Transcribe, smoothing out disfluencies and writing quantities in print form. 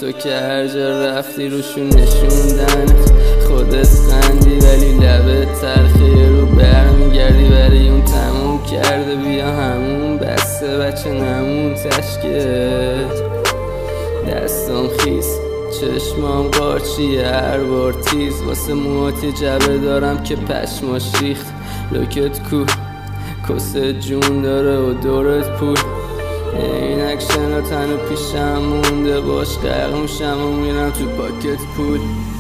تو که هر جا رفتی روشون نشوندن خودت خندی ولی لبت تلخیه رو برمیگردی ولی اون تموم کرده بیا همون بسته بچه نمون تشکه دستام خیس چشمام قارچیه هر بار تیز واسه موهات جبه دارم که پشماش ریخت لوکت کو کسه جون داره و دورت پول این اکشن ها تنو پیشم مونده باش غرق میشم و میرم تو پاکت پول